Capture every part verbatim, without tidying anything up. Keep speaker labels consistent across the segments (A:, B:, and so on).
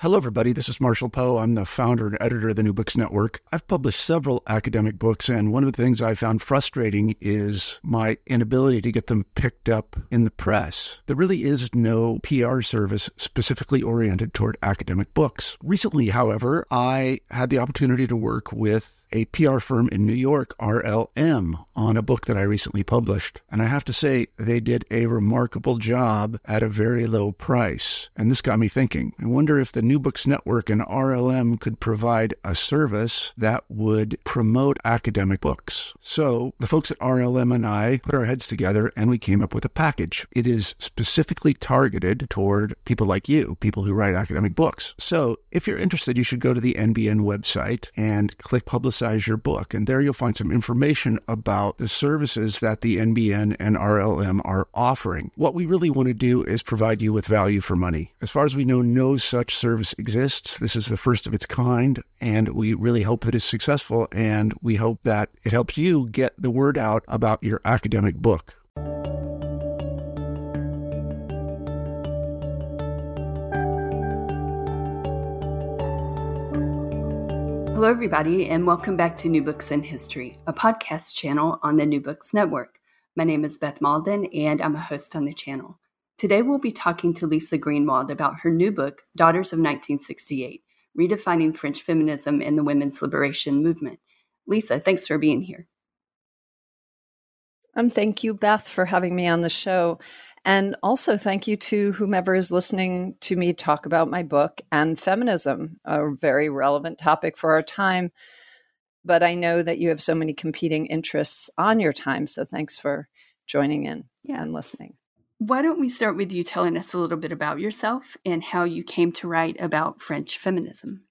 A: Hello, everybody. This is Marshall Poe. I'm the founder and editor of the New Books Network. I've published several academic books, and one of the things I found frustrating is my inability to get them picked up in the press. There really is no P R service specifically oriented toward academic books. Recently, however, I had the opportunity to work with a P R firm in New York, R L M, on a book that I recently published. And I have to say, they did a remarkable job at a very low price. And this got me thinking. I wonder if the New Books Network and R L M could provide a service that would promote academic books. So the folks at R L M and I put our heads together and we came up with a package. It is specifically targeted toward people like you, people who write academic books. So if you're interested, you should go to the N B N website and click Publicize your book. And there you'll find some information about the services that the N B N and R L M are offering. What we really want to do is provide you with value for money. As far as we know, no such service exists. This is the first of its kind, and we really hope that it's successful, and we hope that it helps you get the word out about your academic book.
B: Hello, everybody, and welcome back to New Books in History, a podcast channel on the New Books Network. My name is Beth Malden, and I'm a host on the channel. Today, we'll be talking to Lisa Greenwald about her new book, Daughters of nineteen sixty-eight, Redefining French Feminism in the Women's Liberation Movement. Lisa, thanks for being here.
C: Um, thank you, Beth, for having me on the show. And also thank you to whomever is listening to me talk about my book and feminism, a very relevant topic for our time. But I know that you have so many competing interests on your time, so thanks for joining in yeah. and listening.
B: Why don't we start with you telling us a little bit about yourself and how you came to write about French feminism?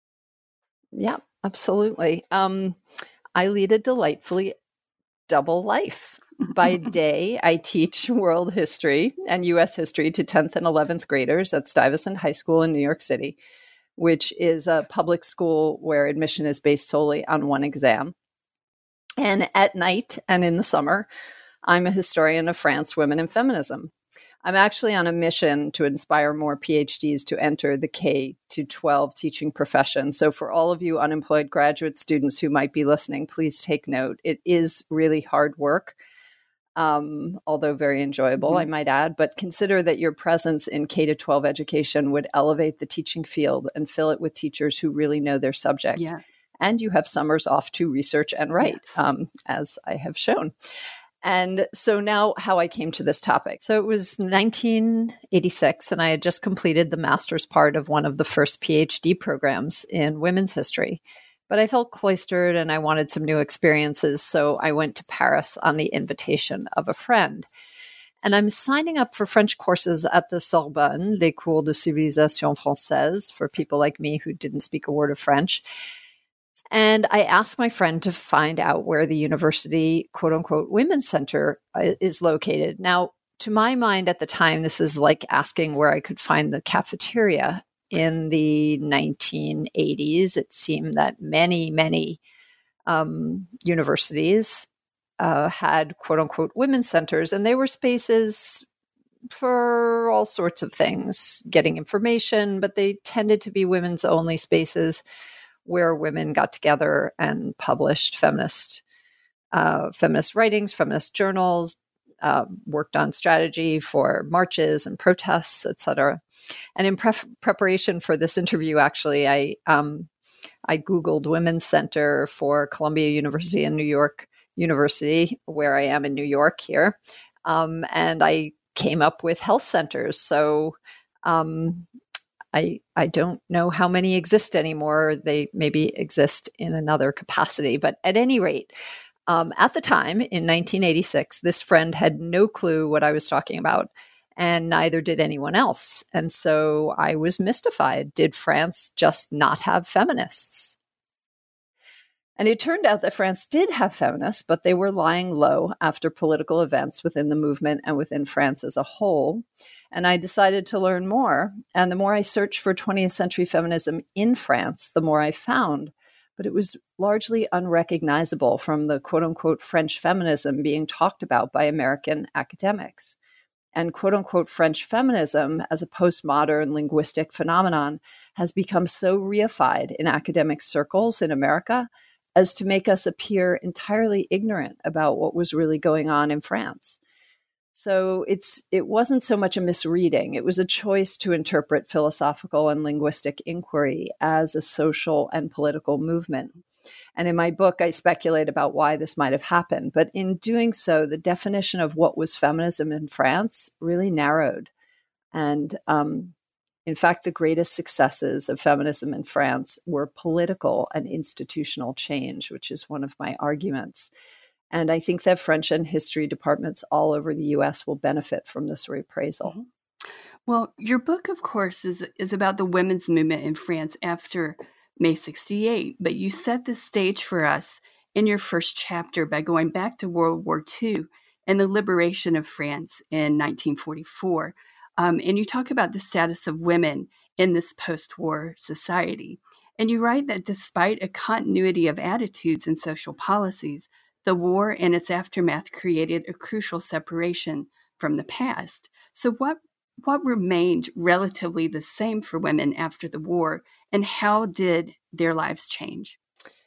C: Yeah, absolutely. Um, I lead a delightfully double life. By day, I teach world history and U S history to tenth and eleventh graders at Stuyvesant High School in New York City, which is a public school where admission is based solely on one exam. And at night and in the summer, I'm a historian of France, women, and feminism. I'm actually on a mission to inspire more P H Ds to enter the K to twelve teaching profession. So for all of you unemployed graduate students who might be listening, please take note. It is really hard work. Um, although very enjoyable, mm-hmm. I might add, but consider that your presence in K to twelve education would elevate the teaching field and fill it with teachers who really know their subject.
B: Yeah.
C: And you have summers off to research and write, yes. um, as I have shown. And so now how I came to this topic. So it was nineteen eighty-six, and I had just completed the master's part of one of the first P H D programs in women's history. But I felt cloistered and I wanted some new experiences, so I went to Paris on the invitation of a friend. And I'm signing up for French courses at the Sorbonne, Les Cours de Civilisation Française, for people like me who didn't speak a word of French. And I asked my friend to find out where the university, quote unquote, women's center is located. Now, to my mind at the time, this is like asking where I could find the cafeteria. In the nineteen eighties, it seemed that many, many um, universities uh, had quote unquote women's centers, and they were spaces for all sorts of things, getting information, but they tended to be women's only spaces where women got together and published feminist uh, feminist writings, feminist journals, uh, worked on strategy for marches and protests, et cetera. And in pref- preparation for this interview, actually, I um, I Googled Women's Center for Columbia University and New York University, where I am in New York here, um, and I came up with health centers. So um, I I don't know how many exist anymore. They maybe exist in another capacity, but at any rate, um, at the time in nineteen eighty-six, this friend had no clue what I was talking about. And neither did anyone else. And so I was mystified. Did France just not have feminists? And it turned out that France did have feminists, but they were lying low after political events within the movement and within France as a whole. And I decided to learn more. And the more I searched for twentieth century feminism in France, the more I found. But it was largely unrecognizable from the quote unquote French feminism being talked about by American academics. And quote unquote French feminism as a postmodern linguistic phenomenon has become so reified in academic circles in America as to make us appear entirely ignorant about what was really going on in France. So it's it wasn't so much a misreading. It was a choice to interpret philosophical and linguistic inquiry as a social and political movement. And in my book, I speculate about why this might have happened. But in doing so, the definition of what was feminism in France really narrowed. And um, in fact, the greatest successes of feminism in France were political and institutional change, which is one of my arguments. And I think that French and history departments all over the U S will benefit from this reappraisal.
B: Mm-hmm. Well, your book, of course, is is about the women's movement in France after May sixty-eight, but you set the stage for us in your first chapter by going back to World War Two and the liberation of France in nineteen forty-four. Um, and you talk about the status of women in this post-war society. And you write that despite a continuity of attitudes and social policies, the war and its aftermath created a crucial separation from the past. So what what remained relatively the same for women after the war, and how did their lives change?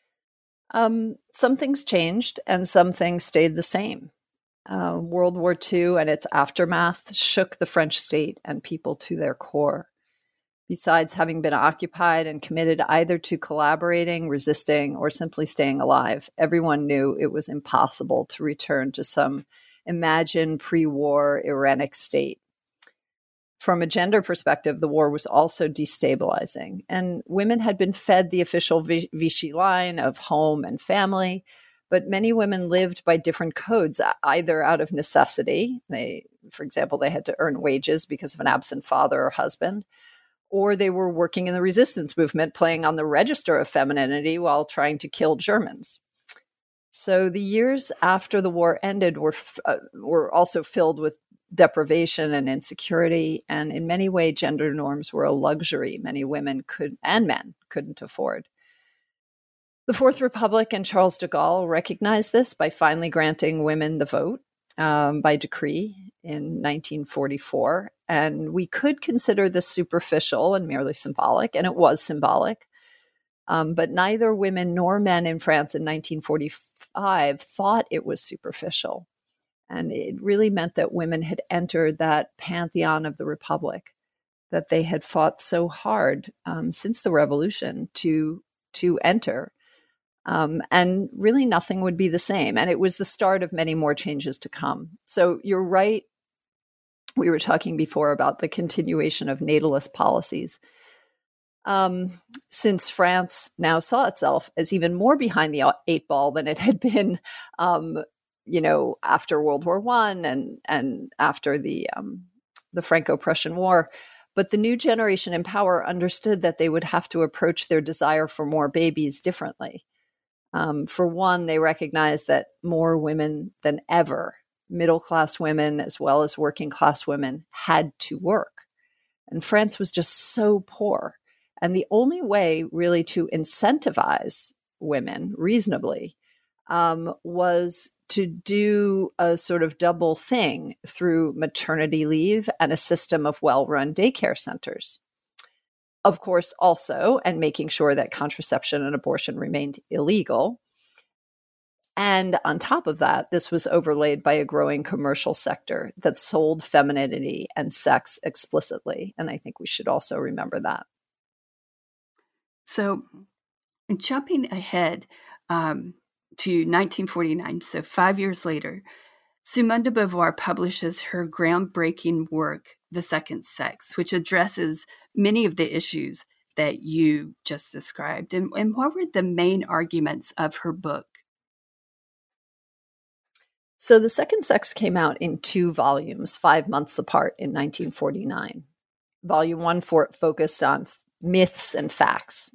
C: Um, some things changed and some things stayed the same. Uh, World War Two and its aftermath shook the French state and people to their core. Besides having been occupied and committed either to collaborating, resisting, or simply staying alive, everyone knew it was impossible to return to some imagined pre-war Irenic state. From a gender perspective, the war was also destabilizing, and women had been fed the official Vichy line of home and family, but many women lived by different codes, either out of necessity. They, for example, they had to earn wages because of an absent father or husband, or they were working in the resistance movement, playing on the register of femininity while trying to kill Germans. So the years after the war ended were uh, were also filled with deprivation and insecurity, and in many ways, gender norms were a luxury many women could and men couldn't afford. The Fourth Republic and Charles de Gaulle recognized this by finally granting women the vote um, by decree in nineteen forty-four. And we could consider this superficial and merely symbolic, and it was symbolic. Um, but neither women nor men in France in nineteen forty-five thought it was superficial. And it really meant that women had entered that pantheon of the Republic that they had fought so hard um, since the Revolution to, to enter. Um, and really nothing would be the same. And it was the start of many more changes to come. So you're right. We were talking before about the continuation of natalist policies. Um, since France now saw itself as even more behind the eight ball than it had been, um, you know, after World War One and and after the um, the Franco-Prussian War. But the new generation in power understood that they would have to approach their desire for more babies differently. Um, for one, they recognized that more women than ever, middle-class women as well as working-class women, had to work. And France was just so poor. And the only way really to incentivize women reasonably um, was to do a sort of double thing through maternity leave and a system of well-run daycare centers. Of course, also, and making sure that contraception and abortion remained illegal. And on top of that, this was overlaid by a growing commercial sector that sold femininity and sex explicitly. And I think we should also remember that.
B: So, jumping ahead um, to nineteen forty-nine, so five years later, Simone de Beauvoir publishes her groundbreaking work, The Second Sex, which addresses many of the issues that you just described. And, and what were the main arguments of her book?
C: So The Second Sex came out in two volumes, five months apart in nineteen forty-nine. Volume one for, focused on myths and facts.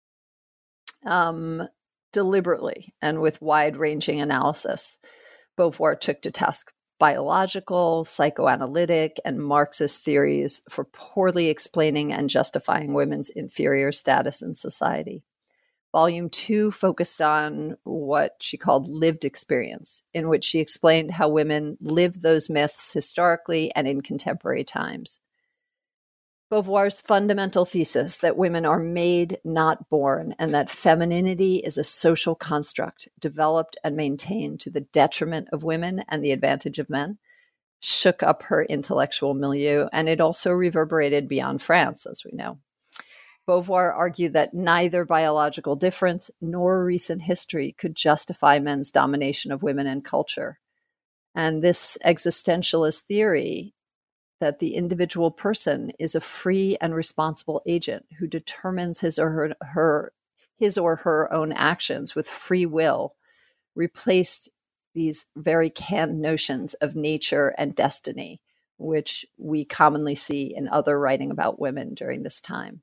C: Um, deliberately and with wide-ranging analysis, Beauvoir took to task biological, psychoanalytic, and Marxist theories for poorly explaining and justifying women's inferior status in society. Volume two focused on what she called lived experience, in which she explained how women lived those myths historically and in contemporary times. Beauvoir's fundamental thesis that women are made, not born, and that femininity is a social construct developed and maintained to the detriment of women and the advantage of men shook up her intellectual milieu, and it also reverberated beyond France, as we know. Beauvoir argued that neither biological difference nor recent history could justify men's domination of women and culture. And this existentialist theory that the individual person is a free and responsible agent who determines his or her, her his or her own actions with free will replaced these very canned notions of nature and destiny, which we commonly see in other writing about women during this time.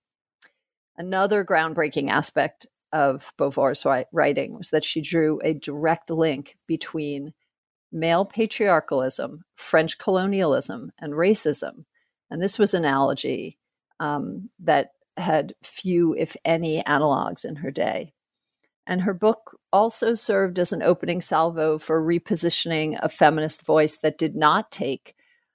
C: Another groundbreaking aspect of Beauvoir's writing was that she drew a direct link between male patriarchalism, French colonialism, and racism. And this was an analogy um, that had few, if any, analogs in her day. And her book also served as an opening salvo for repositioning a feminist voice that did not take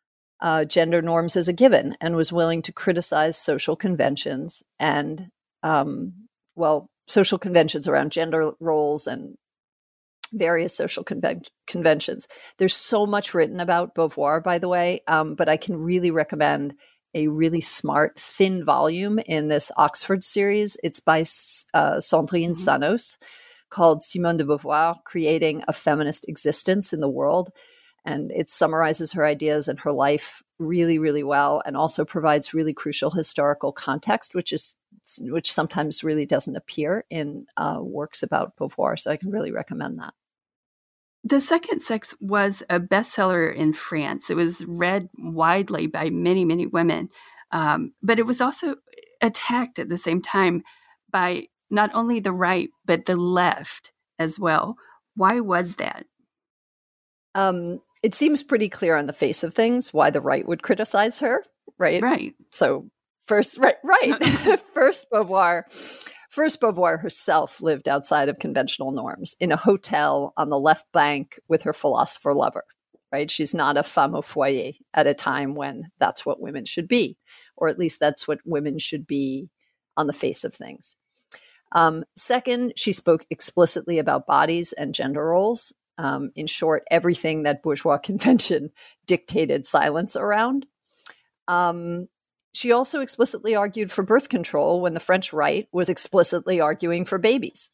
C: uh, gender norms as a given and was willing to criticize social conventions and, um, well, social conventions around gender roles and various social conven- conventions. There's so much written about Beauvoir, by the way, um, but I can really recommend a really smart, thin volume in this Oxford series. It's by uh, Sandrine mm-hmm. Sanos, called Simone de Beauvoir, Creating a Feminist Existence in the World. And it summarizes her ideas and her life really, really well, and also provides really crucial historical context, which is which sometimes really doesn't appear in uh, works about Beauvoir. So I can really recommend that.
B: The Second Sex was a bestseller in France. It was read widely by many, many women, um, but it was also attacked at the same time by not only the right, but the left as well. Why was that?
C: Um, it seems pretty clear on the face of things why the right would criticize her, right?
B: Right.
C: So first, right, right. first, Beauvoir... First, Beauvoir herself lived outside of conventional norms in a hotel on the left bank with her philosopher lover, right? She's not a femme au foyer at a time when that's what women should be, or at least that's what women should be on the face of things. Um, second, she spoke explicitly about bodies and gender roles. Um, in short, everything that bourgeois convention dictated silence around. Um, She also explicitly argued for birth control when the French right was explicitly arguing for babies.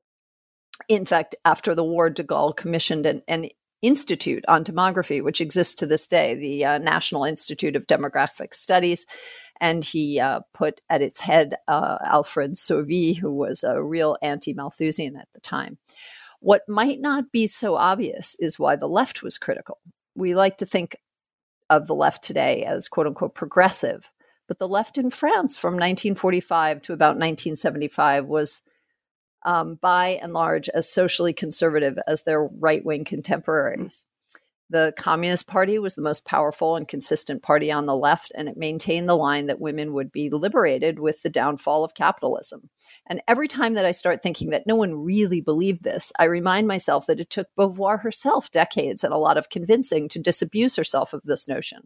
C: In fact, after the war, de Gaulle commissioned an, an institute on demography, which exists to this day, the uh, National Institute of Demographic Studies. And he uh, put at its head uh, Alfred Sauvy, who was a real anti-Malthusian at the time. What might not be so obvious is why the left was critical. We like to think of the left today as quote unquote progressive. But the left in France from nineteen forty-five to about nineteen seventy-five was um, by and large as socially conservative as their right-wing contemporaries. The Communist Party was the most powerful and consistent party on the left, and it maintained the line that women would be liberated with the downfall of capitalism. And every time that I start thinking that no one really believed this, I remind myself that it took Beauvoir herself decades and a lot of convincing to disabuse herself of this notion.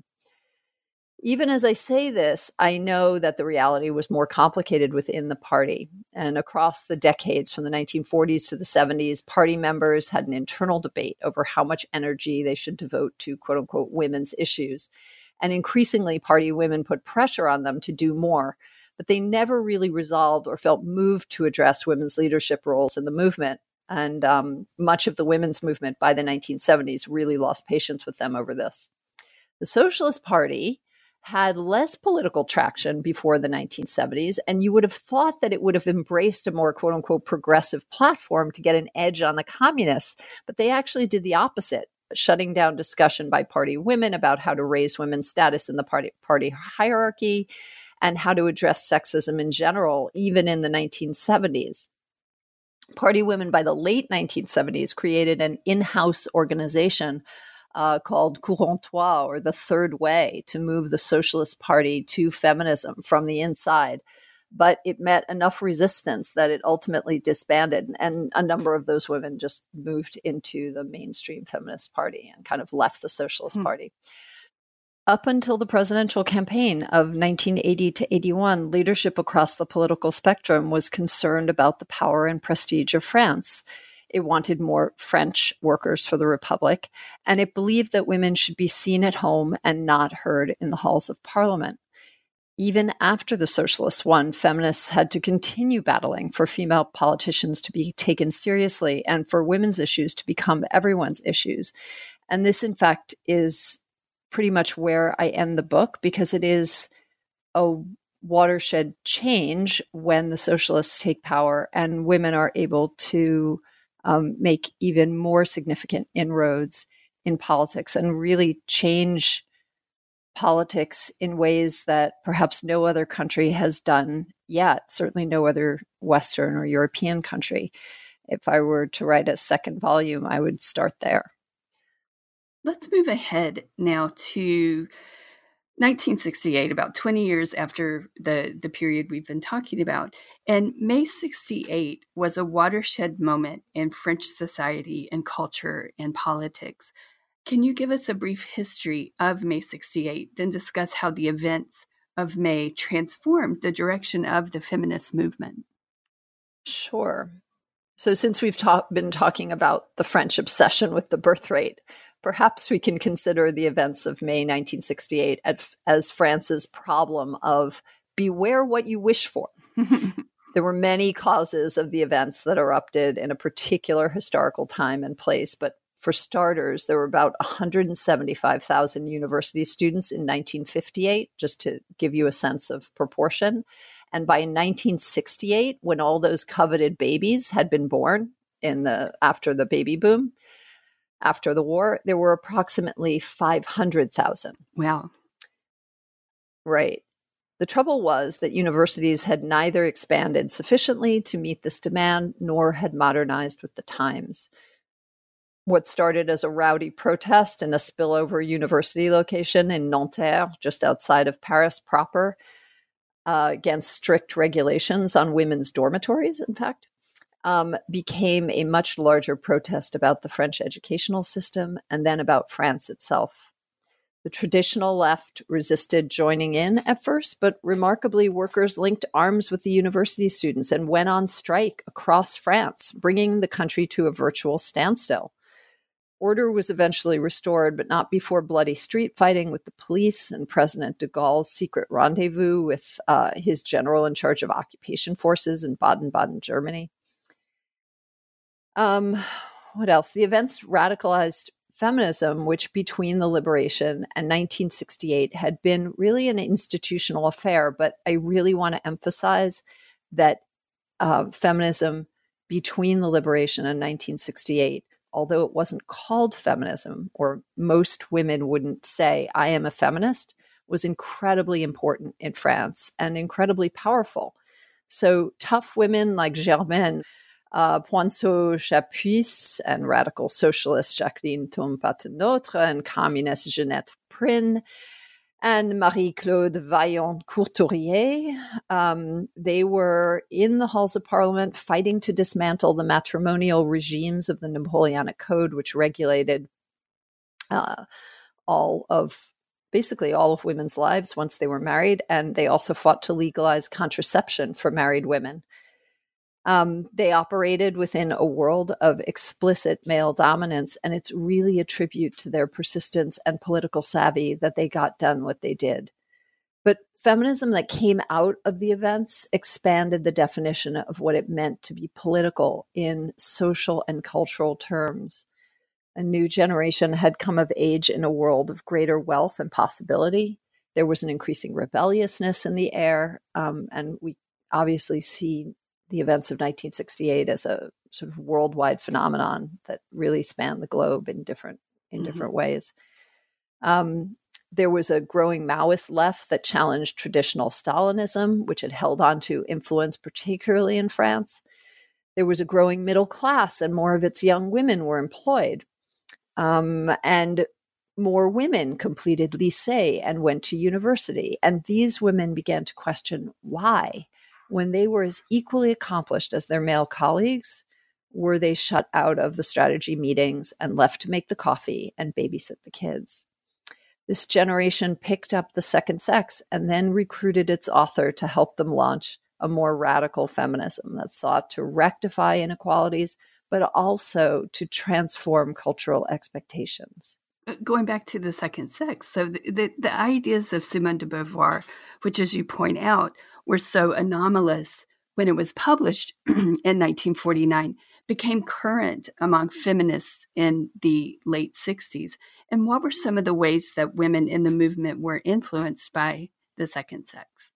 C: Even as I say this, I know that the reality was more complicated within the party. And across the decades from the nineteen forties to the seventies, party members had an internal debate over how much energy they should devote to quote unquote women's issues. And increasingly, party women put pressure on them to do more, but they never really resolved or felt moved to address women's leadership roles in the movement. And um, much of the women's movement by the nineteen seventies really lost patience with them over this. The Socialist Party had less political traction before the nineteen seventies, and you would have thought that it would have embraced a more quote unquote progressive platform to get an edge on the communists, but they actually did the opposite, shutting down discussion by party women about how to raise women's status in the party, party hierarchy and how to address sexism in general, even in the nineteen seventies. Party women by the late nineteen seventies created an in-house organization Uh, called Courant Trois, or the Third Way, to move the Socialist Party to feminism from the inside. But it met enough resistance that it ultimately disbanded, and a number of those women just moved into the mainstream feminist party and kind of left the Socialist hmm. Party. Up until the presidential campaign of nineteen eighty to eighty-one, leadership across the political spectrum was concerned about the power and prestige of France. It wanted more French workers for the Republic, and it believed that women should be seen at home and not heard in the halls of Parliament. Even after the socialists won, feminists had to continue battling for female politicians to be taken seriously and for women's issues to become everyone's issues. And this, in fact, is pretty much where I end the book, because it is a watershed change when the socialists take power and women are able to um, make even more significant inroads in politics and really change politics in ways that perhaps no other country has done yet, certainly no other Western or European country. If I were to write a second volume, I would start there.
B: Let's move ahead now to nineteen sixty-eight, about twenty years after the, the period we've been talking about. And May sixty-eight was a watershed moment in French society and culture and politics. Can you give us a brief history of May sixty-eight, then discuss how the events of May transformed the direction of the feminist movement?
C: Sure. So since we've ta- been talking about the French obsession with the birth rate, perhaps we can consider the events of May nineteen sixty-eight as, as France's problem of beware what you wish for. There were many causes of the events that erupted in a particular historical time and place, but for starters, there were about one hundred seventy-five thousand university students in nineteen fifty-eight, just to give you a sense of proportion. And by nineteen sixty-eight, when all those coveted babies had been born in the after the baby boom, after the war, there were approximately five hundred thousand.
B: Wow.
C: Right. The trouble was that universities had neither expanded sufficiently to meet this demand, nor had modernized with the times. What started as a rowdy protest in a spillover university location in Nanterre, just outside of Paris proper, uh, against strict regulations on women's dormitories, in fact, um, became a much larger protest about the French educational system and then about France itself. The traditional left resisted joining in at first, but remarkably, workers linked arms with the university students and went on strike across France, bringing the country to a virtual standstill. Order was eventually restored, but not before bloody street fighting with the police and President de Gaulle's secret rendezvous with uh, his general in charge of occupation forces in Baden-Baden, Germany. Um, what else? The events radicalized feminism, which between the liberation and nineteen sixty-eight had been really an institutional affair. But I really want to emphasize that uh, feminism between the liberation and nineteen sixty-eight, although it wasn't called feminism, or most women wouldn't say, I am a feminist, was incredibly important in France and incredibly powerful. So tough women like Germaine uh, Poinceau-Chapuis and radical socialist Jacqueline Tombe-Paternotre and communist Jeanette Prin and Marie-Claude Vaillant-Courtourier. Um, they were in the halls of Parliament fighting to dismantle the matrimonial regimes of the Napoleonic Code, which regulated uh, all of, basically all of women's lives once they were married. And they also fought to legalize contraception for married women. Um, they operated within a world of explicit male dominance, and it's really a tribute to their persistence and political savvy that they got done what they did. But feminism that came out of the events expanded the definition of what it meant to be political in social and cultural terms. A new generation had come of age in a world of greater wealth and possibility. There was an increasing rebelliousness in the air, um, and we obviously see the events of nineteen sixty-eight as a sort of worldwide phenomenon that really spanned the globe in different in mm-hmm. different ways. Um, there was a growing Maoist left that challenged traditional Stalinism, which had held on to influence, particularly in France. There was a growing middle class, and more of its young women were employed. Um, and more women completed lycée and went to university. And these women began to question why. When they were as equally accomplished as their male colleagues, were they shut out of the strategy meetings and left to make the coffee and babysit the kids? This generation picked up The Second Sex and then recruited its author to help them launch a more radical feminism that sought to rectify inequalities, but also to transform cultural expectations.
B: Going back to The Second Sex, so the, the, the ideas of Simone de Beauvoir, which, as you point out, were so anomalous when it was published in nineteen forty-nine, became current among feminists in the late sixties. And what were some of the ways that women in the movement were influenced by The Second Sex?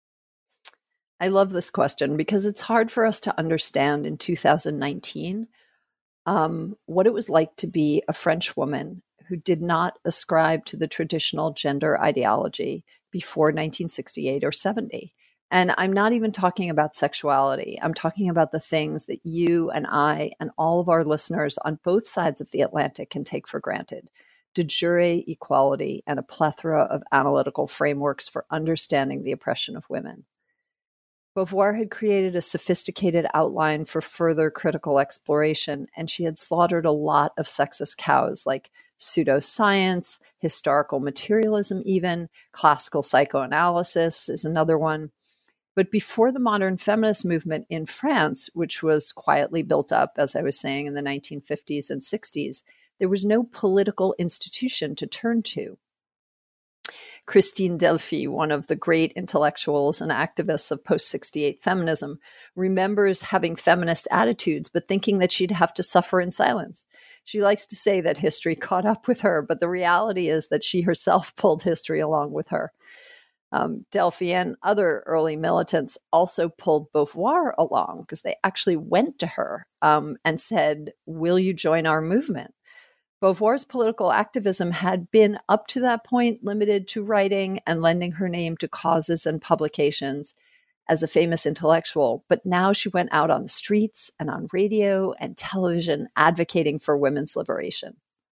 C: I love this question because it's hard for us to understand in two thousand nineteen um, what it was like to be a French woman who did not ascribe to the traditional gender ideology before nineteen sixty-eight or seventy. And I'm not even talking about sexuality. I'm talking about the things that you and I and all of our listeners on both sides of the Atlantic can take for granted. De jure equality and a plethora of analytical frameworks for understanding the oppression of women. Beauvoir had created a sophisticated outline for further critical exploration, and she had slaughtered a lot of sexist cows like pseudoscience, historical materialism even, classical psychoanalysis is another one. But before the modern feminist movement in France, which was quietly built up, as I was saying, in the nineteen fifties and sixties, there was no political institution to turn to. Christine Delphi, one of the great intellectuals and activists of post sixty-eight feminism, remembers having feminist attitudes, but thinking that she'd have to suffer in silence. She likes to say that history caught up with her, but the reality is that she herself pulled history along with her. Um, Delphi and other early militants also pulled Beauvoir along because they actually went to her um, and said, "Will you join our movement?" Beauvoir's political activism had been, up to that point, limited to writing and lending her name to causes and publications as a famous intellectual. But now she went out on the streets and on radio and television advocating for women's liberation.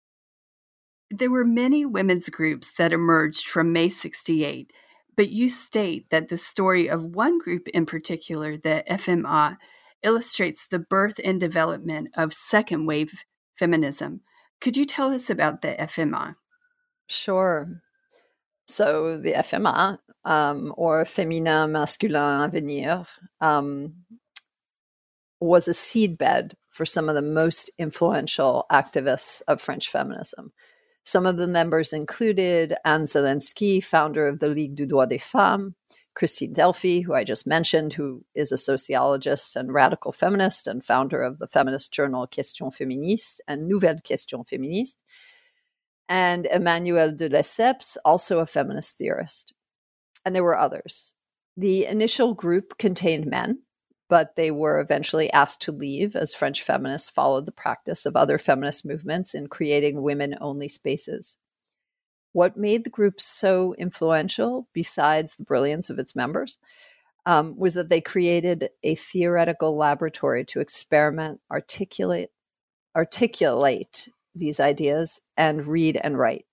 B: There were many women's groups that emerged from May sixty-eight, but you state that the story of one group in particular, the F M A, illustrates the birth and development of second wave feminism. Could you tell us about the F M A?
C: Sure. So the F M A, um, or Féminin Masculin Avenir, um, was a seedbed for some of the most influential activists of French feminism. Some of the members included Anne Zelensky, founder of the Ligue du Droit des Femmes, Christine Delphi, who I just mentioned, who is a sociologist and radical feminist and founder of the feminist journal Question Féministe and Nouvelle Question Féministe, and Emmanuel de Lesseps, also a feminist theorist. And there were others. The initial group contained men, but they were eventually asked to leave as French feminists followed the practice of other feminist movements in creating women-only spaces. What made the group so influential, besides the brilliance of its members, um, was that they created a theoretical laboratory to experiment, articulate, articulate these ideas, and read and write.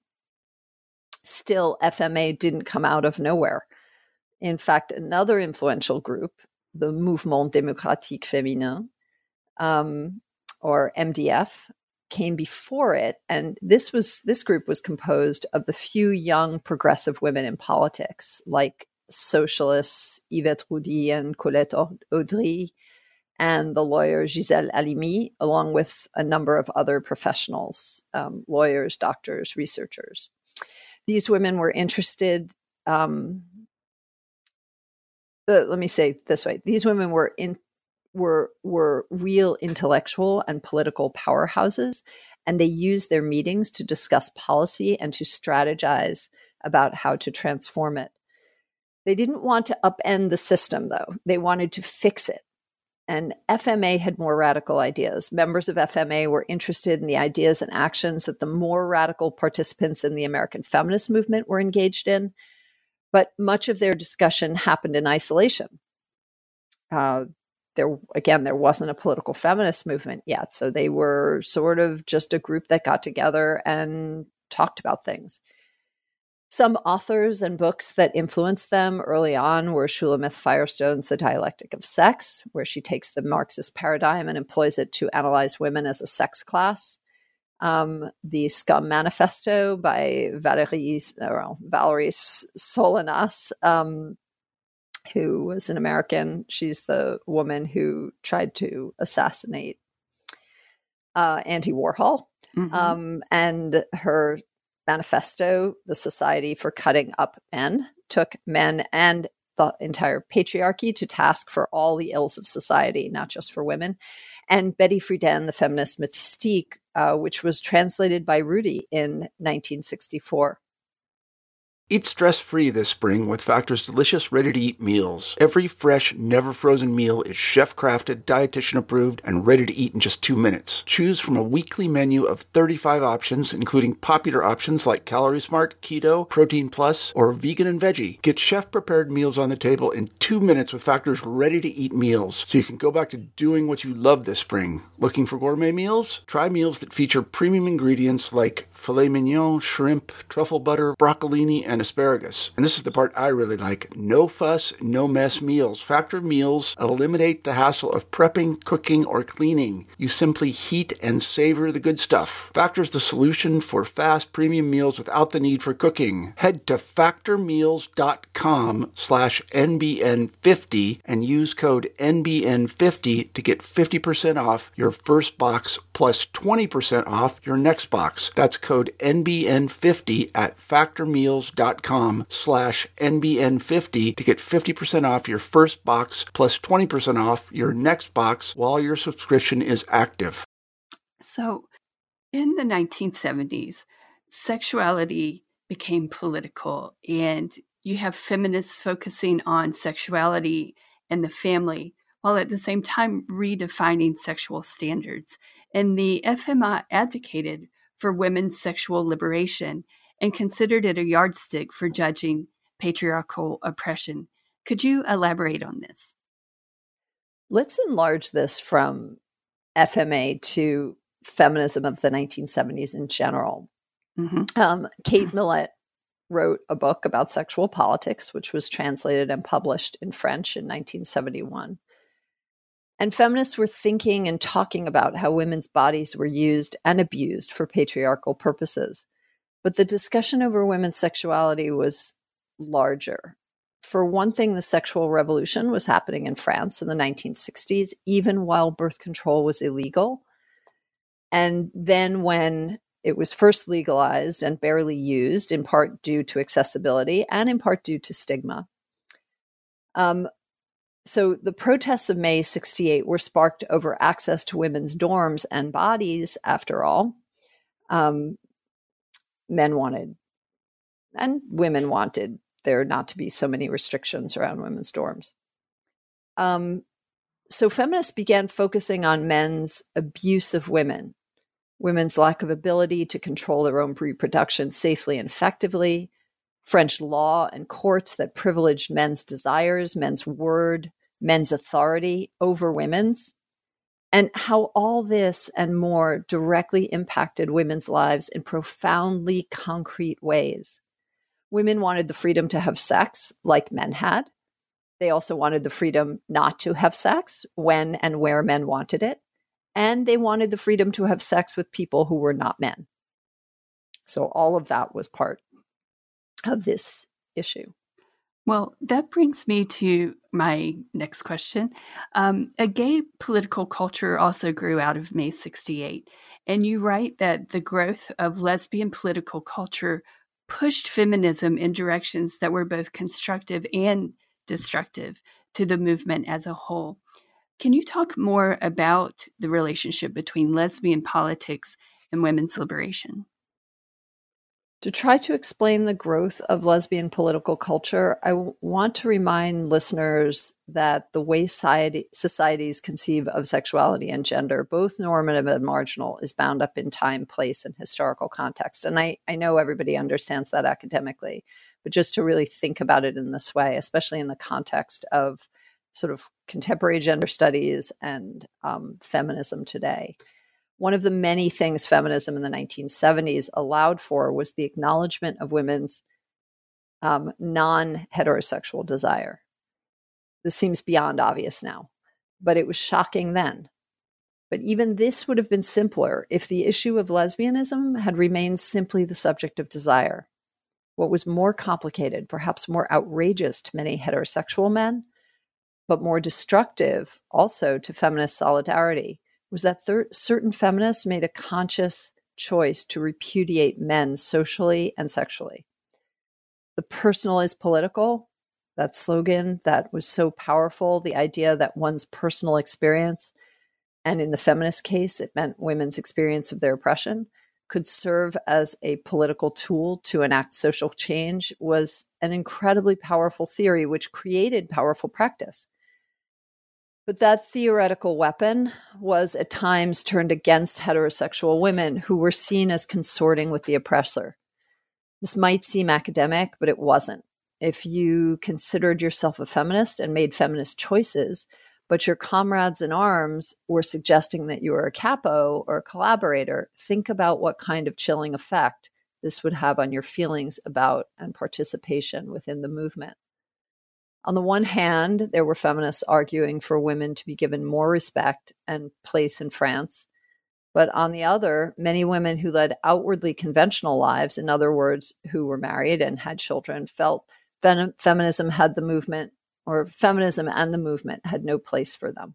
C: Still, F M A didn't come out of nowhere. In fact, another influential group, the Mouvement Démocratique Féminin, um, or M D F, came before it, and this was this group was composed of the few young progressive women in politics, like socialists Yvette Roudy and Colette Audry, and the lawyer Gisèle Halimi, along with a number of other professionals, um, lawyers, doctors, researchers. These women were interested. Um, uh, let me say it this way: these women were in. were were real intellectual and political powerhouses, and they used their meetings to discuss policy and to strategize about how to transform it. They didn't want to upend the system, though. They wanted to fix it. And F M A had more radical ideas. Members of F M A were interested in the ideas and actions that the more radical participants in the American feminist movement were engaged in, but much of their discussion happened in isolation. Uh, There, again, there wasn't a political feminist movement yet. So they were sort of just a group that got together and talked about things. Some authors and books that influenced them early on were Shulamith Firestone's The Dialectic of Sex, where she takes the Marxist paradigm and employs it to analyze women as a sex class. um, the Scum Manifesto by Valerie, well, Valerie Solanas, um, who was an American. She's the woman who tried to assassinate uh, Andy Warhol. Mm-hmm. Um, and her manifesto, The Society for Cutting Up Men, took men and the entire patriarchy to task for all the ills of society, not just for women. And Betty Friedan, The Feminist Mystique, uh, which was translated by Rudy in nineteen sixty-four.
A: Eat stress-free this spring with Factor's delicious, ready-to-eat meals. Every fresh, never-frozen meal is chef-crafted, dietitian-approved, and ready to eat in just two minutes. Choose from a weekly menu of thirty-five options, including popular options like Calorie Smart, Keto, Protein Plus, or Vegan and Veggie. Get chef-prepared meals on the table in two minutes with Factor's ready-to-eat meals, so you can go back to doing what you love this spring. Looking for gourmet meals? Try meals that feature premium ingredients like filet mignon, shrimp, truffle butter, broccolini, and asparagus. And this is the part I really like. No fuss, no mess meals. Factor meals eliminate the hassle of prepping, cooking, or cleaning. You simply heat and savor the good stuff. Factor's the solution for fast premium meals without the need for cooking. Head to factormeals.com slash NBN50 and use code N B N fifty to get fifty percent off your first box plus twenty percent off your next box. That's code N B N fifty at factormeals.com slash N B N fifty to get fifty percent off your first box plus twenty percent off your next box while your subscription is active.
B: So in the nineteen seventies, sexuality became political, and you have feminists focusing on sexuality and the family, while at the same time redefining sexual standards. And the F M I advocated for women's sexual liberation and considered it a yardstick for judging patriarchal oppression. Could you elaborate on this?
C: Let's enlarge this from F M A to feminism of the nineteen seventies in general. Mm-hmm. Um, Kate Millett wrote a book about sexual politics, which was translated and published in French in nineteen seventy-one. And feminists were thinking and talking about how women's bodies were used and abused for patriarchal purposes. But the discussion over women's sexuality was larger. For one thing, the sexual revolution was happening in France in the nineteen sixties, even while birth control was illegal. And then when it was first legalized and barely used, in part due to accessibility and in part due to stigma. Um, so the protests of May sixty-eight were sparked over access to women's dorms and bodies, after all. Um, men wanted, and women wanted, there not to be so many restrictions around women's dorms. Um, so feminists began focusing on men's abuse of women, women's lack of ability to control their own reproduction safely and effectively, French law and courts that privileged men's desires, men's word, men's authority over women's, and how all this and more directly impacted women's lives in profoundly concrete ways. Women wanted the freedom to have sex like men had. They also wanted the freedom not to have sex when and where men wanted it. And they wanted the freedom to have sex with people who were not men. So all of that was part of this issue.
B: Well, that brings me to my next question. Um, a gay political culture also grew out of May sixty-eight. And you write that the growth of lesbian political culture pushed feminism in directions that were both constructive and destructive to the movement as a whole. Can you talk more about the relationship between lesbian politics and women's liberation?
C: To try to explain the growth of lesbian political culture, I w- want to remind listeners that the way society, societies conceive of sexuality and gender, both normative and marginal, is bound up in time, place, and historical context. And I, I know everybody understands that academically, but just to really think about it in this way, especially in the context of sort of contemporary gender studies and um, feminism today. One of the many things feminism in the nineteen seventies allowed for was the acknowledgement of women's um, non-heterosexual desire. This seems beyond obvious now, but it was shocking then. But even this would have been simpler if the issue of lesbianism had remained simply the subject of desire. What was more complicated, perhaps more outrageous to many heterosexual men, but more destructive also to feminist solidarity, was that thir- certain feminists made a conscious choice to repudiate men socially and sexually. The personal is political, that slogan that was so powerful, the idea that one's personal experience, and in the feminist case, it meant women's experience of their oppression, could serve as a political tool to enact social change, was an incredibly powerful theory which created powerful practice. But that theoretical weapon was at times turned against heterosexual women who were seen as consorting with the oppressor. This might seem academic, but it wasn't. If you considered yourself a feminist and made feminist choices, but your comrades in arms were suggesting that you were a capo or a collaborator, think about what kind of chilling effect this would have on your feelings about and participation within the movement. On the one hand, there were feminists arguing for women to be given more respect and place in France. But on the other, many women who led outwardly conventional lives, in other words, who were married and had children, felt fem- feminism had the movement, or feminism and the movement had no place for them.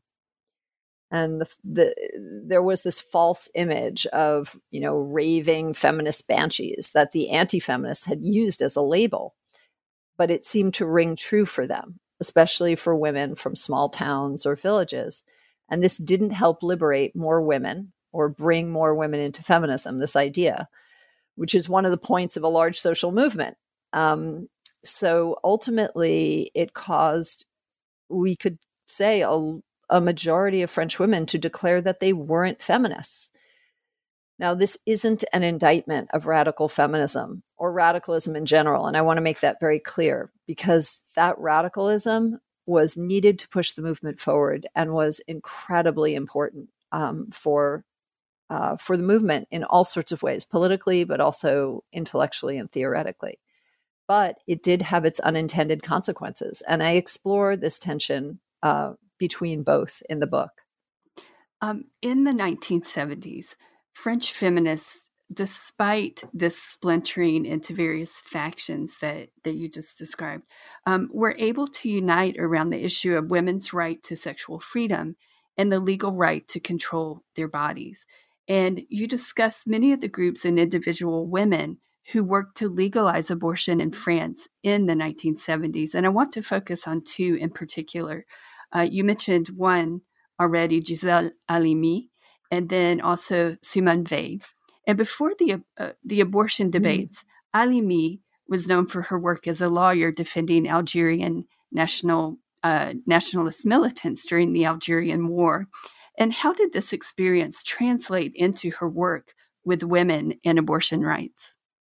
C: And the, the, there was this false image of, you know, raving feminist banshees that the anti-feminists had used as a label. But it seemed to ring true for them, especially for women from small towns or villages. And this didn't help liberate more women or bring more women into feminism, this idea, which is one of the points of a large social movement. Um, so ultimately, it caused, we could say, a, a majority of French women to declare that they weren't feminists. Now, this isn't an indictment of radical feminism or radicalism in general, and I want to make that very clear, because that radicalism was needed to push the movement forward and was incredibly important um, for uh, for the movement in all sorts of ways, politically, but also intellectually and theoretically. But it did have its unintended consequences, and I explore this tension uh, between both in the book.
B: Um, in the nineteen seventies, French feminists, despite this splintering into various factions that, that you just described, um, were able to unite around the issue of women's right to sexual freedom and the legal right to control their bodies. And you discuss many of the groups and individual women who worked to legalize abortion in France in the nineteen seventies. And I want to focus on two in particular. Uh, you mentioned one already, Gisèle Halimi, and then also Simone Weil. And before the uh, the abortion debates, mm-hmm. Halimi was known for her work as a lawyer defending Algerian national uh, nationalist militants during the Algerian War. And how did this experience translate into her work with women and abortion rights?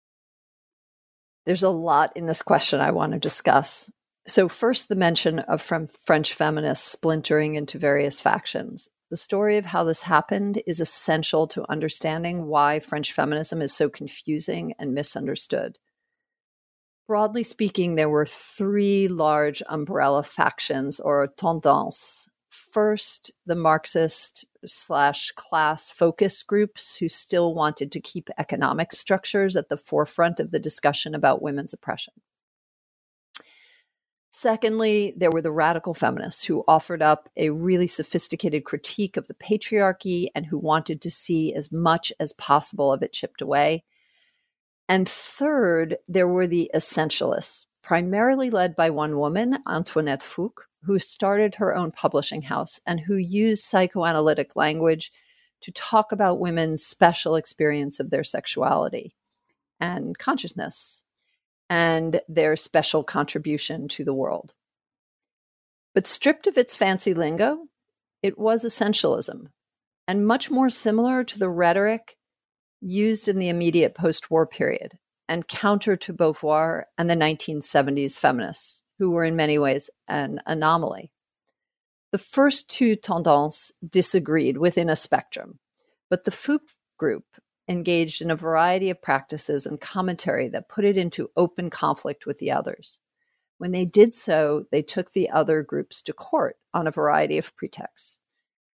C: There's a lot in this question I want to discuss. So first, the mention of from French feminists splintering into various factions. The story of how this happened is essential to understanding why French feminism is so confusing and misunderstood. Broadly speaking, there were three large umbrella factions or tendances. First, the Marxist slash class focus groups who still wanted to keep economic structures at the forefront of the discussion about women's oppression. Secondly, there were the radical feminists who offered up a really sophisticated critique of the patriarchy and who wanted to see as much as possible of it chipped away. And third, there were the essentialists, primarily led by one woman, Antoinette Fouque, who started her own publishing house and who used psychoanalytic language to talk about women's special experience of their sexuality and consciousness and their special contribution to the world. But stripped of its fancy lingo, it was essentialism, and much more similar to the rhetoric used in the immediate post-war period and counter to Beauvoir and the nineteen seventies feminists, who were in many ways an anomaly. The first two tendances disagreed within a spectrum, but the Fouque group engaged in a variety of practices and commentary that put it into open conflict with the others. When they did so, they took the other groups to court on a variety of pretexts.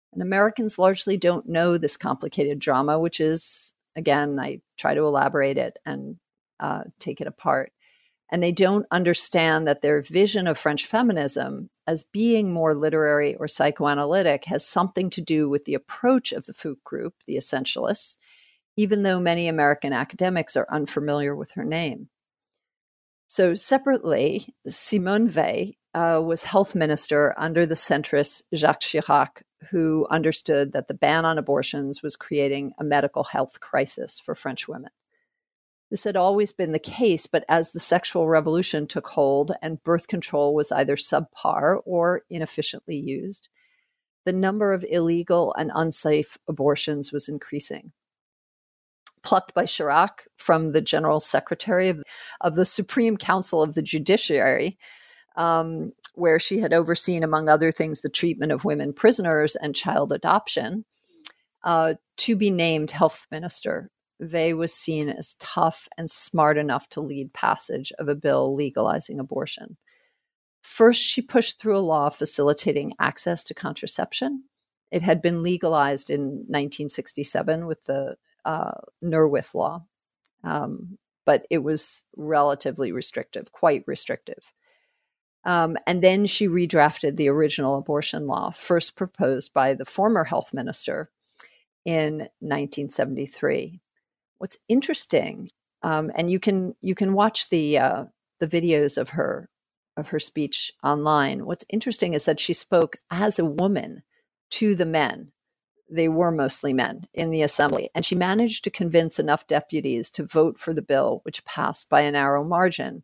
C: And Americans largely don't know this complicated drama, which is, again, I try to elaborate it and uh, take it apart. And they don't understand that their vision of French feminism as being more literary or psychoanalytic has something to do with the approach of the Fouque group, the Essentialists, even though many American academics are unfamiliar with her name. So separately, Simone Weil uh, was health minister under the centrist Jacques Chirac, who understood that the ban on abortions was creating a medical health crisis for French women. This had always been the case, but as the sexual revolution took hold and birth control was either subpar or inefficiently used, the number of illegal and unsafe abortions was increasing. Plucked by Chirac from the General Secretary of, of the Supreme Council of the Judiciary, um, where she had overseen, among other things, the treatment of women prisoners and child adoption, uh, to be named health minister. Weil was seen as tough and smart enough to lead passage of a bill legalizing abortion. First, she pushed through a law facilitating access to contraception. It had been legalized in nineteen sixty-seven with the uh, Nerwith Law, um, but it was relatively restrictive, quite restrictive. Um, and then she redrafted the original abortion law, first proposed by the former health minister in nineteen seventy-three. What's interesting, um, and you can you can watch the uh, the videos of her of her speech online. What's interesting is that she spoke as a woman to the men. They were mostly men in the assembly, and she managed to convince enough deputies to vote for the bill, which passed by a narrow margin.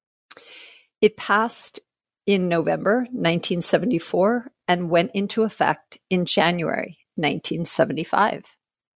C: It passed in November nineteen seventy-four and went into effect in January nineteen seventy-five.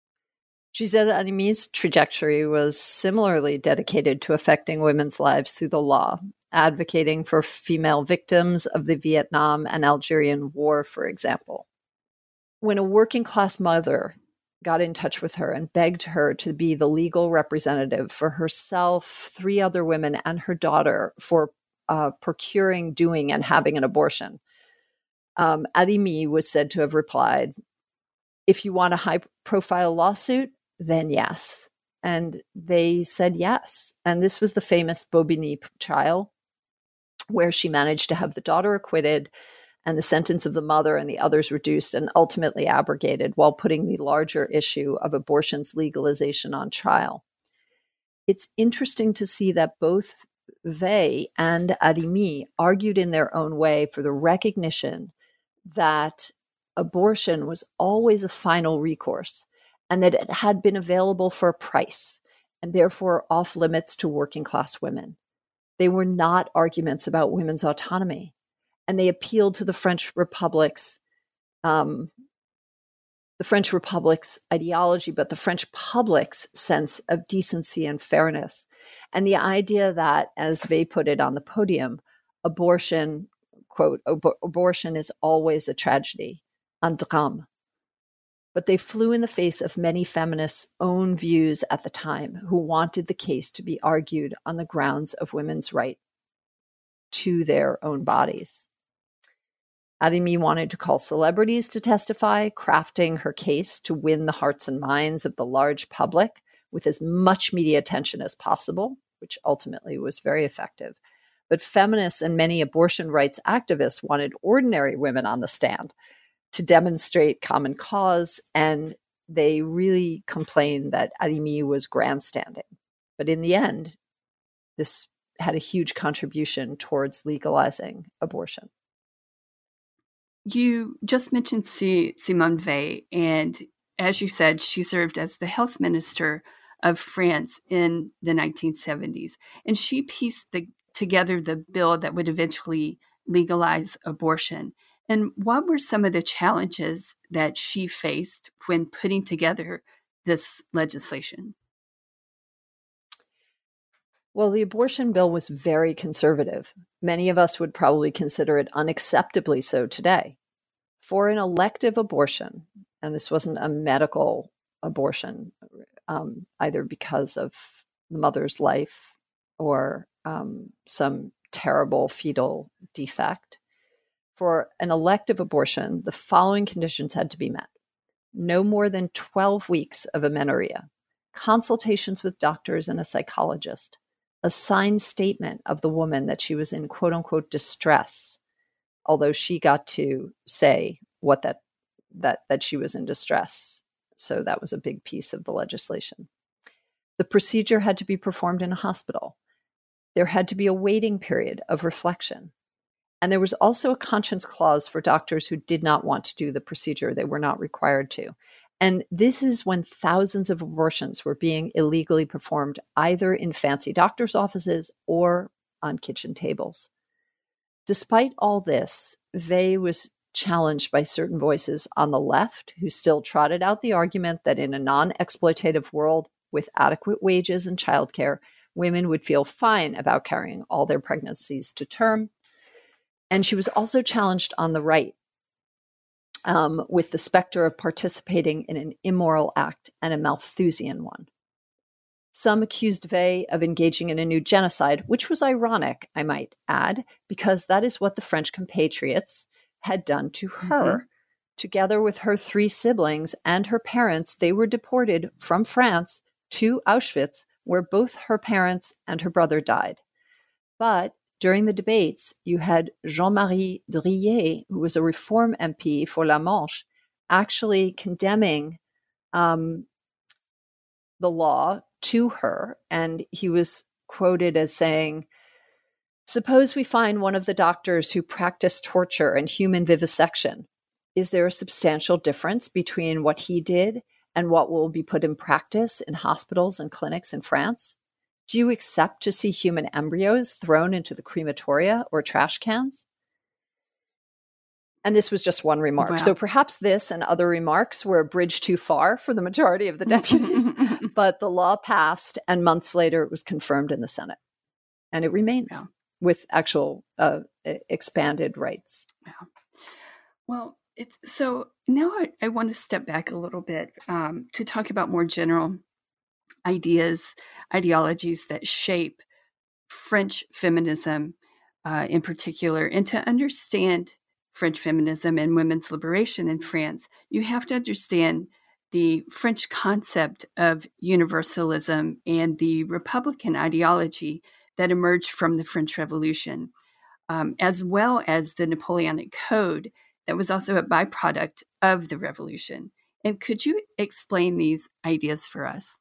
C: Gisèle Halimi's trajectory was similarly dedicated to affecting women's lives through the law, advocating for female victims of the Vietnam and Algerian War, for example. When a working-class mother got in touch with her and begged her to be the legal representative for herself, three other women, and her daughter for uh, procuring, doing, and having an abortion, um, Halimi was said to have replied, "If you want a high-profile lawsuit, then yes." And they said yes. And this was the famous Bobigny trial, where she managed to have the daughter acquitted and the sentence of the mother and the others reduced and ultimately abrogated, while putting the larger issue of abortion's legalization on trial. It's interesting to see that both Weil and Halimi argued in their own way for the recognition that abortion was always a final recourse, and that it had been available for a price, and therefore off limits to working class women. They were not arguments about women's autonomy, and they appealed to the French Republic's, um, the French Republic's ideology, but the French public's sense of decency and fairness, and the idea that, as Weil put it on the podium, abortion, quote, ab- abortion is always a tragedy, un drame. But they flew in the face of many feminists' own views at the time, who wanted the case to be argued on the grounds of women's right to their own bodies. Halimi wanted to call celebrities to testify, crafting her case to win the hearts and minds of the large public with as much media attention as possible, which ultimately was very effective. But feminists and many abortion rights activists wanted ordinary women on the stand to demonstrate common cause, and they really complained that Halimi was grandstanding. But in the end, this had a huge contribution towards legalizing abortion.
B: You just mentioned C- Simone Weil, and as you said, she served as the health minister of France in the nineteen seventies, and she pieced the, together the bill that would eventually legalize abortion. And what were some of the challenges that she faced when putting together this legislation?
C: Well, the abortion bill was very conservative. Many of us would probably consider it unacceptably so today. For an elective abortion, and this wasn't a medical abortion, um, either because of the mother's life or um, some terrible fetal defect, For an elective abortion, the following conditions had to be met: no more than twelve weeks of amenorrhea, consultations with doctors and a psychologist, a signed statement of the woman that she was in quote unquote distress, although she got to say what that that that she was in distress. So that was a big piece of the legislation. The procedure had to be performed in a hospital. There had to be a waiting period of reflection. And there was also a conscience clause for doctors who did not want to do the procedure. They were not required to. And this is when thousands of abortions were being illegally performed either in fancy doctors' offices or on kitchen tables. Despite all this, Weil was challenged by certain voices on the left who still trotted out the argument that in a non-exploitative world with adequate wages and childcare, women would feel fine about carrying all their pregnancies to term. And she was also challenged on the right um, with the specter of participating in an immoral act and a Malthusian one. Some accused Weil of engaging in a new genocide, which was ironic, I might add, because that is what the French compatriots had done to her. Mm-hmm. Together with her three siblings and her parents, they were deported from France to Auschwitz, where both her parents and her brother died. But during the debates, you had Jean-Marie Drillet, who was a reform M P for La Manche, actually condemning um, the law to her. And he was quoted as saying, "Suppose we find one of the doctors who practiced torture and human vivisection. Is there a substantial difference between what he did and what will be put in practice in hospitals and clinics in France? Do you accept to see human embryos thrown into the crematoria or trash cans?" And this was just one remark. Wow. So perhaps this and other remarks were a bridge too far for the majority of the deputies, but the law passed, and months later it was confirmed in the Senate. And it remains yeah. with actual uh, expanded rights.
B: Yeah. Well, it's so now I, I want to step back a little bit um, to talk about more general ideas, ideologies that shape French feminism uh, in particular. And to understand French feminism and women's liberation in France, you have to understand the French concept of universalism and the Republican ideology that emerged from the French Revolution, um, as well as the Napoleonic Code that was also a byproduct of the revolution. And could you explain these ideas for us?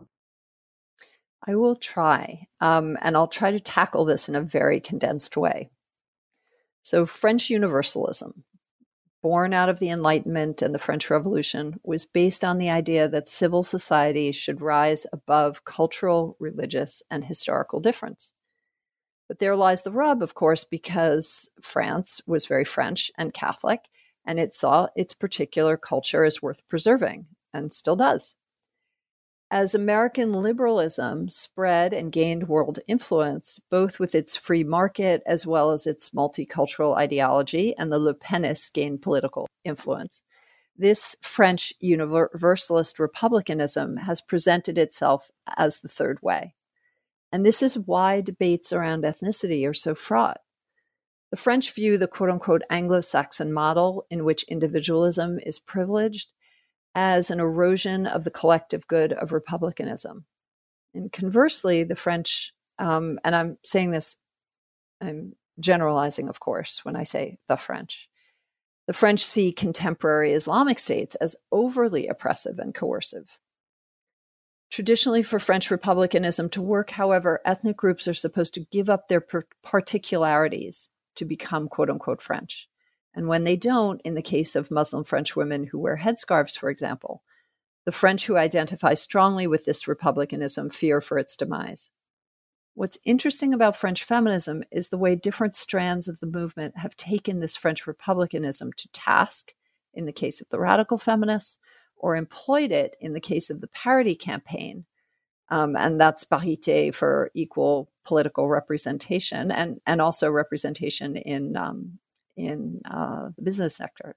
C: I will try, um, and I'll try to tackle this in a very condensed way. So French universalism, born out of the Enlightenment and the French Revolution, was based on the idea that civil society should rise above cultural, religious, and historical difference. But there lies the rub, of course, because France was very French and Catholic, and it saw its particular culture as worth preserving, and still does. As American liberalism spread and gained world influence, both with its free market as well as its multicultural ideology, and the Le Penists gained political influence, this French universalist republicanism has presented itself as the third way. And this is why debates around ethnicity are so fraught. The French view the quote-unquote Anglo-Saxon model, in which individualism is privileged, as an erosion of the collective good of republicanism. And conversely, the French, um, and I'm saying this, I'm generalizing, of course, when I say the French, the French see contemporary Islamic states as overly oppressive and coercive. Traditionally, for French republicanism to work, however, ethnic groups are supposed to give up their particularities to become quote-unquote French. And when they don't, in the case of Muslim French women who wear headscarves, for example, the French who identify strongly with this republicanism fear for its demise. What's interesting about French feminism is the way different strands of the movement have taken this French republicanism to task, in the case of the radical feminists, or employed it in the case of the parity campaign. Um, and that's parité for equal political representation, and, and also representation in um, in uh, the business sector.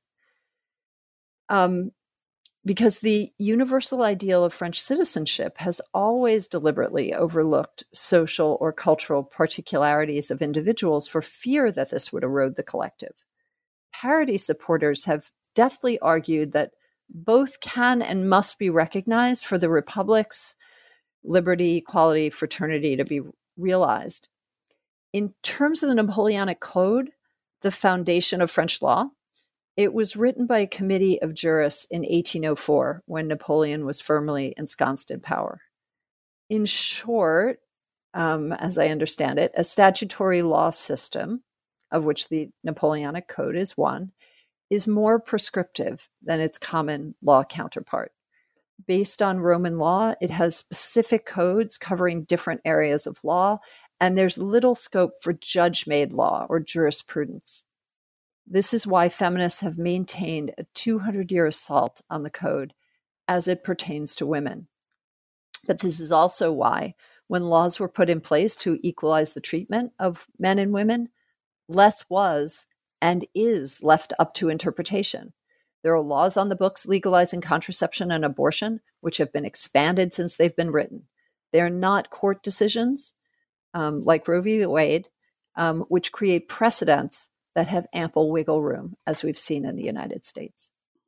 C: Um, because the universal ideal of French citizenship has always deliberately overlooked social or cultural particularities of individuals for fear that this would erode the collective. parity supporters have deftly argued that both can and must be recognized for the Republic's liberty, equality, fraternity to be realized. In terms of the Napoleonic Code, the foundation of French law, it was written by a committee of jurists in eighteen oh four when Napoleon was firmly ensconced in power. In short, um, as I understand it, a statutory law system, of which the Napoleonic Code is one, is more prescriptive than its common law counterpart. Based on Roman law, it has specific codes covering different areas of law, and there's little scope for judge-made law or jurisprudence. This is why feminists have maintained a two hundred year assault on the code as it pertains to women. But this is also why, when laws were put in place to equalize the treatment of men and women, less was and is left up to interpretation. There are laws on the books legalizing contraception and abortion, which have been expanded since they've been written. They are not court decisions, um, like Roe v. Wade, um, which create precedents that have ample wiggle room, as we've seen in the United States.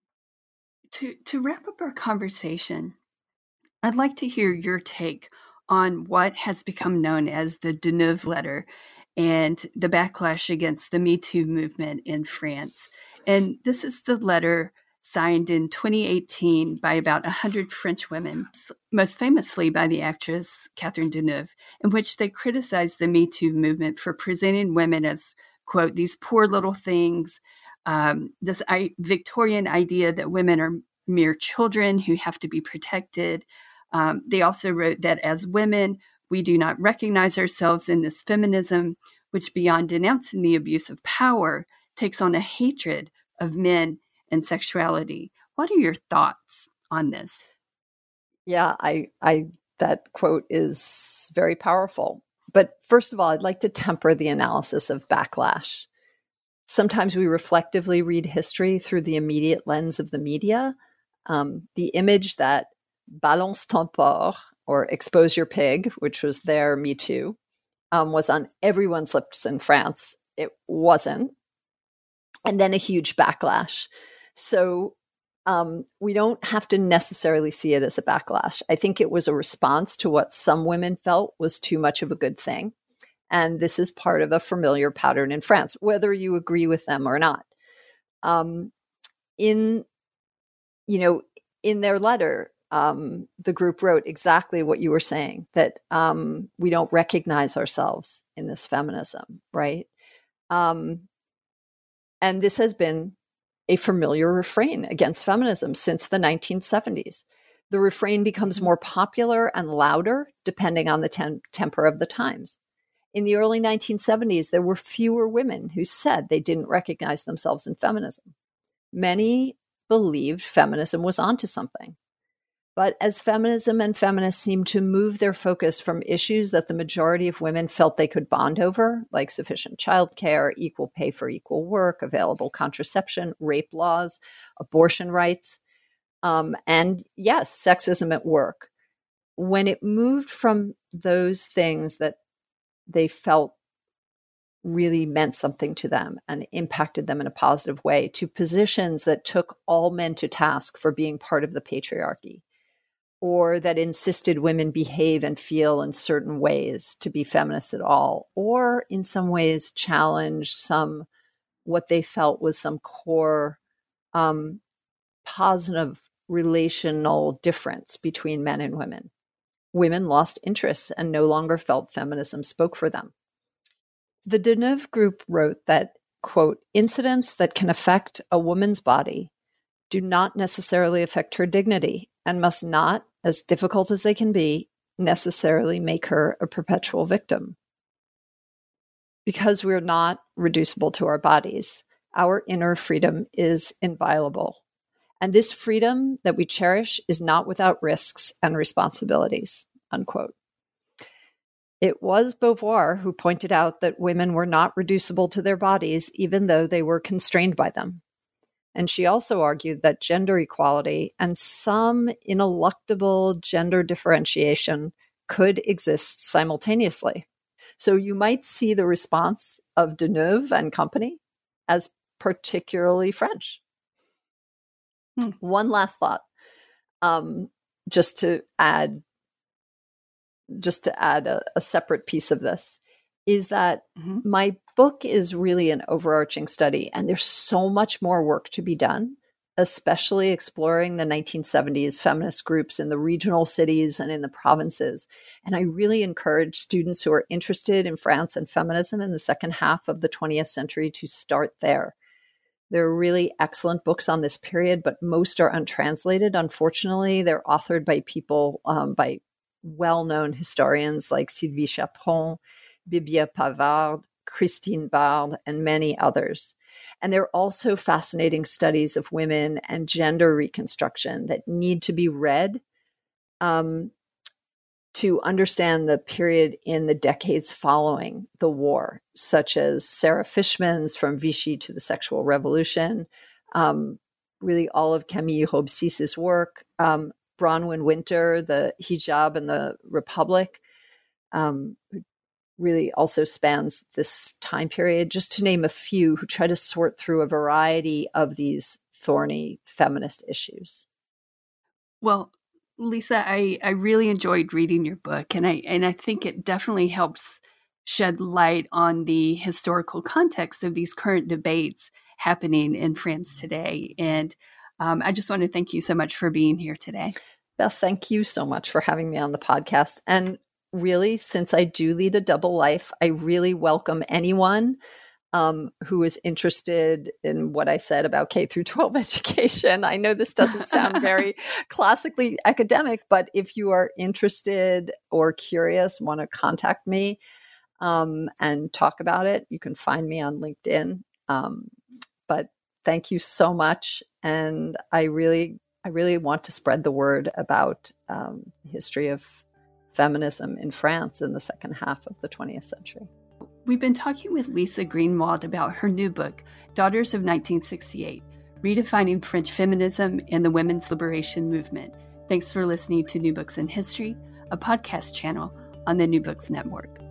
B: To, to wrap up our conversation, I'd like to hear your take on what has become known as the Deneuve letter and the backlash against the Me Too movement in France. And this is the letter signed in twenty eighteen by about one hundred French women, most famously by the actress Catherine Deneuve, in which they criticized the Me Too movement for presenting women as, quote, these poor little things, um, this I- Victorian idea that women are mere children who have to be protected. Um, they also wrote that as women, we do not recognize ourselves in this feminism, which beyond denouncing the abuse of power, takes on a hatred of men and sexuality. What are your thoughts on this?
C: Yeah, I, I, that quote is very powerful. But first of all, I'd like to temper the analysis of backlash. Sometimes we reflectively read history through the immediate lens of the media. Um, the image that balance ton porc, or expose your pig, which was their Me Too, um, was on everyone's lips in France. It wasn't. And then a huge backlash. So um, we don't have to necessarily see it as a backlash. I think it was a response to what some women felt was too much of a good thing. And this is part of a familiar pattern in France, whether you agree with them or not. Um, in, you know, in their letter, um, the group wrote exactly what you were saying, that um, we don't recognize ourselves in this feminism, right? Um, and this has been a familiar refrain against feminism since the nineteen seventies. The refrain becomes more popular and louder depending on the tem- temper of the times. In the early nineteen seventies, there were fewer women who said they didn't recognize themselves in feminism. Many believed feminism was onto something. But as feminism and feminists seemed to move their focus from issues that the majority of women felt they could bond over, like sufficient childcare, equal pay for equal work, available contraception, rape laws, abortion rights, um, and yes, sexism at work, when it moved from those things that they felt really meant something to them and impacted them in a positive way to positions that took all men to task for being part of the patriarchy, or that insisted women behave and feel in certain ways to be feminists at all, or in some ways challenge some, what they felt was some core um, positive relational difference between men and women. Women lost interest and no longer felt feminism spoke for them. The Deneuve group wrote that, quote, incidents that can affect a woman's body do not necessarily affect her dignity and must not, as difficult as they can be, necessarily make her a perpetual victim. Because we're not reducible to our bodies, our inner freedom is inviolable. And this freedom that we cherish is not without risks and responsibilities, unquote. It was Beauvoir who pointed out that women were not reducible to their bodies, even though they were constrained by them. And she also argued that gender equality and some ineluctable gender differentiation could exist simultaneously. So you might see the response of Deneuve and company as particularly French.
B: Hmm.
C: One last thought, um, just to add, just to add a, a separate piece of this, is that mm-hmm. my book is really an overarching study, and there's so much more work to be done, especially exploring the nineteen seventies feminist groups in the regional cities and in the provinces. And I really encourage students who are interested in France and feminism in the second half of the twentieth century to start there. There are really excellent books on this period, but most are untranslated. Unfortunately, they're authored by people, um, by well-known historians like Sylvie Chaperon, Bibia Pavard, Christine Bard, and many others. And there are also fascinating studies of women and gender reconstruction that need to be read um, to understand the period in the decades following the war, such as Sarah Fishman's From Vichy to the Sexual Revolution, um, really all of Camille Robsis's work, um, Bronwyn Winter, The Hijab and the Republic, um, really also spans this time period, just to name a few, who try to sort through a variety of these thorny feminist issues.
B: Well, Lisa, I, I really enjoyed reading your book, and I and I think it definitely helps shed light on the historical context of these current debates happening in France today. And um, I just want to thank you so much for being here today.
C: Beth, thank you so much for having me on the podcast. And really, since I do lead a double life, I really welcome anyone um, who is interested in what I said about K through twelve education. I know this doesn't sound very classically academic, but if you are interested or curious, want to contact me um, and talk about it, you can find me on LinkedIn. Um, but thank you so much. And I really, I really want to spread the word about um, the history of feminism in France in the second half of the twentieth century.
B: We've been talking with Lisa Greenwald about her new book, Daughters of nineteen sixty-eight, Redefining French Feminism and the Women's Liberation Movement. Thanks for listening to New Books in History, a podcast channel on the New Books Network.